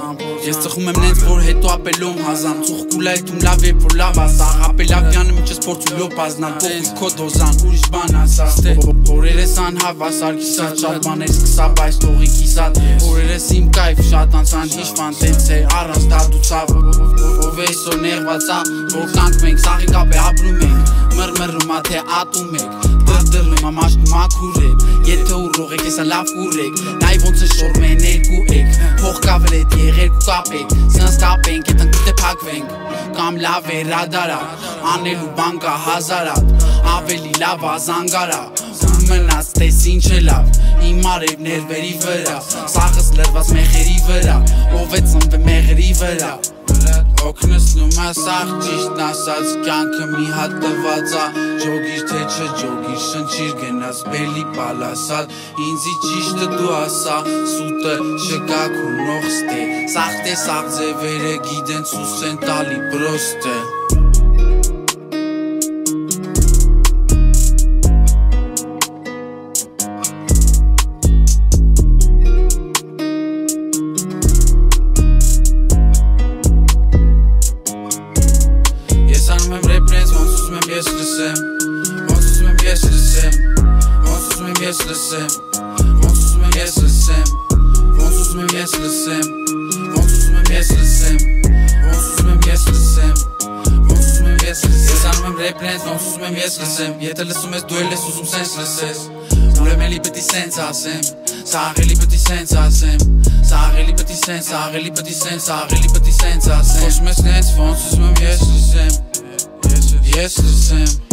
Ես ծխում եմ նենց, որ հետո ապելով հազան Ծուխ կուլայթում լավ է, որ լավ ասա Ապելավյանը միջս փորձու լոպ ազնալ Կողի քո դոզան, ուրիշ բան ասա Օրերես անհավասար կիսած Շատ բաներ սկսա, բայց տողի կիսատ Օրերես իմ կայվ շատ անցան հիշվան Տենց է առանց դատուցավ Ով է սո նեղվածա, որ կանք մենք Սաղի կապ է ապրում ենք Մրմրում ա թե ատում եք Դրդրում ա մաշտում ակուր եք Եթե ուռող եք, եսա լավ կուր եք Նայ ոնց է շորմ է ներկու եք Փող կավել էտ եղերկու կապ եք Սնս կապենք, ետ ընկուտ է պակվենք Կամ լավ է ռադարա Անելու բան կա հազարատ Ավելի լավ ա զանգարա Ուր մնաց տես ինչ է լավ Իմ արև ներվերի վրա Սաղս լրված մեխերի վրա Ով է ծնվե մեղերի վրա Օգնսնում է սաղ ճիշտ ասած Կյանքը մի հատ տված ա Ջոգիր թե չջոգիր Շնչիր գնաս բելի պալասալ Ինձի ճիշտը դու ասա Սուտը չկա քունող ստե Սաղ թե սաղ ձևերը գիդեն Սուս են տալի պրոստ է Ես լսեմ, ոնց ուզում եմ ես լսեմ Ոնց ուզում եմ ես լսեմ Ոնց ուզում եմ ես լսեմ Ոնց ուզում եմ ես լսեմ Ոնց ուզում եմ ես լսեմ Ոնց ուզում եմ ես լսեմ Ոնց ուզում եմ ես լսեմ Ես անում եմ ռեփրենց, ոնց ուզում եմ ես լսեմ Եթե լսում ես դու էլ ես ուզում սենց լսես Ուրեմ էլի պետի սենց ասեմ Սաղ էլի պետի սենց ասեմ Սաղ էլի պետի սենց, սաղ էլի պետի սենց Սաղ էլի պետի սենց ասեմ Խոսում ես նենց, ոնց ուզում եմ ես լսեմ Yes, the same.